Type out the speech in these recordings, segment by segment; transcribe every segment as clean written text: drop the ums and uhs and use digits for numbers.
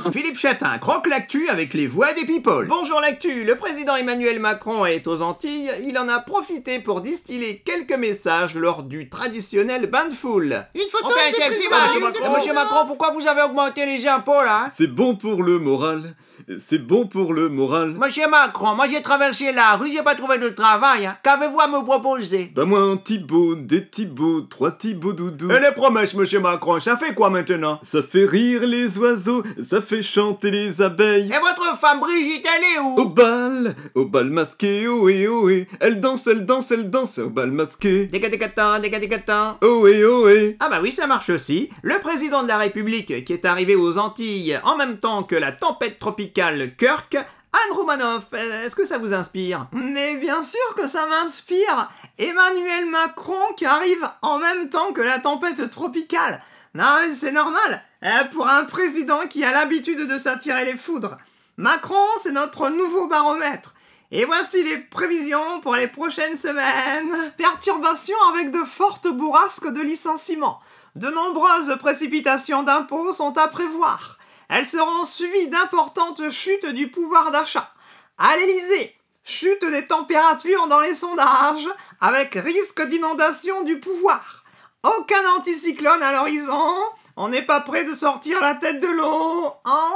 Philippe Chatin croque l'actu avec les voix des people. Bonjour l'actu, le président Emmanuel Macron est aux Antilles, il en a profité pour distiller quelques messages lors du traditionnel bain de foule. Une photo On fait un avec le selfie, président. Monsieur Macron, pourquoi vous avez augmenté les impôts, là? C'est bon pour le moral. C'est bon pour le moral. Monsieur Macron, moi j'ai traversé la rue, j'ai pas trouvé de travail, hein. Qu'avez-vous à me proposer? Bah moi un Thibaut, des Thibauts, 3 Thibauts doudou. Et les promesses, monsieur Macron, ça fait quoi maintenant? Ça fait rire les oiseaux, ça fait chanter les abeilles. Et votre femme Brigitte, elle est où? Au bal masqué, ohé ohé. Elle danse au bal masqué. Décatecatan. Ohé ohé. Ah bah oui, ça marche aussi. Le président de la République qui est arrivé aux Antilles en même temps que la tempête tropicale Kirk, Anne Romanoff, est-ce que ça vous inspire? Mais bien sûr que ça m'inspire. Emmanuel Macron qui arrive en même temps que la tempête tropicale. Non mais c'est normal, pour un président qui a l'habitude de s'attirer les foudres. Macron, c'est notre nouveau baromètre. Et voici les prévisions pour les prochaines semaines. Perturbations avec de fortes bourrasques de licenciements. De nombreuses précipitations d'impôts sont à prévoir. Elles seront suivies d'importantes chutes du pouvoir d'achat. À l'Élysée, chute des températures dans les sondages, avec risque d'inondation du pouvoir. Aucun anticyclone à l'horizon, on n'est pas prêt de sortir la tête de l'eau.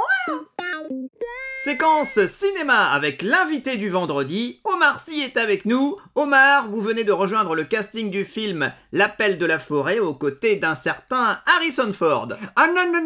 Séquence cinéma avec l'invité du vendredi, Omar Sy est avec nous. Omar, vous venez de rejoindre le casting du film L'Appel de la Forêt aux côtés d'un certain Harrison Ford. Ah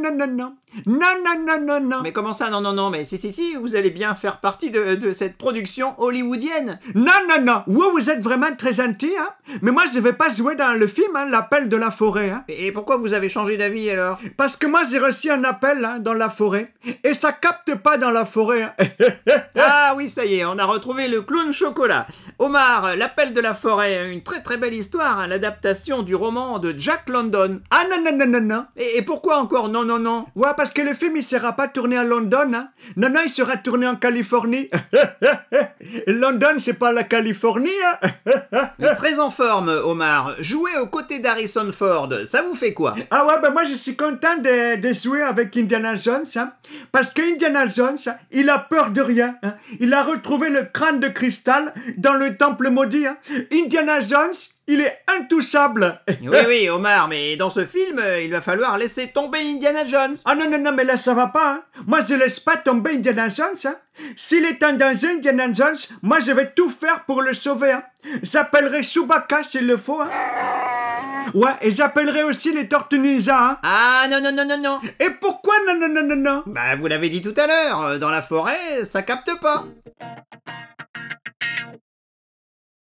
non. Mais comment ça, non, mais si, vous allez bien faire partie de cette production hollywoodienne. Non. Vous êtes vraiment très gentil, hein. Mais moi, je vais pas jouer dans le film, hein, L'Appel de la Forêt, hein. Et pourquoi vous avez changé d'avis alors? Parce que moi, j'ai reçu un appel, hein, dans la forêt. Et ça capte pas dans la forêt, hein. Ah oui, ça y est, on a retrouvé le clown chocolat. Omar, L'Appel de la Forêt, une très très belle histoire, hein, l'adaptation du roman de Jack London. Ah non. Et pourquoi encore non? Ouais, parce que le film, il sera pas tourné à London, hein. Non, il sera tourné en Californie. London, c'est pas la Californie, hein. Très en forme, Omar. Jouer aux côtés d'Harrison Ford, ça vous fait quoi? Ah ouais, moi, je suis content de jouer avec Indiana Jones, hein. Parce que Indiana Jones, hein, il a peur de rien, hein. Il a retrouvé le crâne de cristal dans le temple maudit, hein. Indiana Jones, il est intouchable. Oui, Omar, mais dans ce film, il va falloir laisser tomber Indiana Jones. Ah non, mais là, ça va pas, hein. Moi, je laisse pas tomber Indiana Jones, hein. S'il est en danger, Indiana Jones, moi, je vais tout faire pour le sauver, hein. J'appellerai Chewbacca s'il le faut, hein. Ouais, et j'appellerai aussi les Tortues Ninja, hein. Ah, non. Et pourquoi non? Bah, vous l'avez dit tout à l'heure, dans la forêt, ça capte pas.